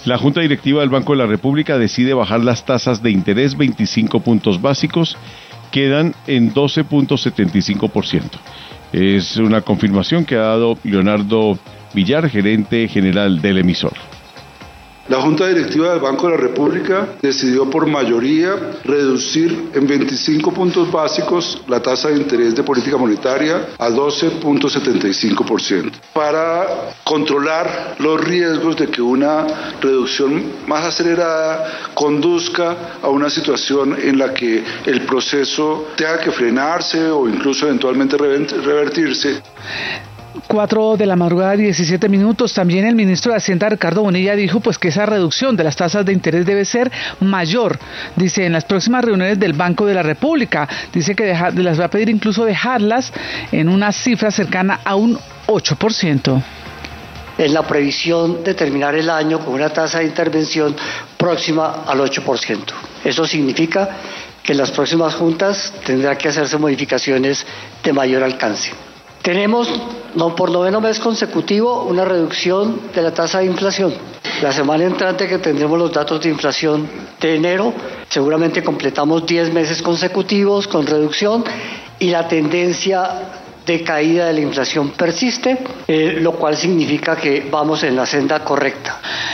La Junta Directiva del Banco de la República decide bajar las tasas de interés 25 puntos básicos, quedan en 12.75%. Es una confirmación que ha dado Leonardo Villar, gerente general del emisor. La Junta Directiva del Banco de la República decidió por mayoría reducir en 25 puntos básicos la tasa de interés de política monetaria a 12.75% para controlar los riesgos de que una reducción más acelerada conduzca a una situación en la que el proceso tenga que frenarse o incluso eventualmente revertirse. 4 de la madrugada, 17 minutos. También el ministro de Hacienda, Ricardo Bonilla, dijo que esa reducción de las tasas de interés debe ser mayor. Dice, en las próximas reuniones del Banco de la República, dice que las va a pedir incluso dejarlas en una cifra cercana a un 8%. En la previsión de terminar el año con una tasa de intervención próxima al 8%. Eso significa que en las próximas juntas tendrá que hacerse modificaciones de mayor alcance. Tenemos, por noveno mes consecutivo, una reducción de la tasa de inflación. La semana entrante, que tendremos los datos de inflación de enero, seguramente completamos 10 meses consecutivos con reducción y la tendencia de caída de la inflación persiste, lo cual significa que vamos en la senda correcta.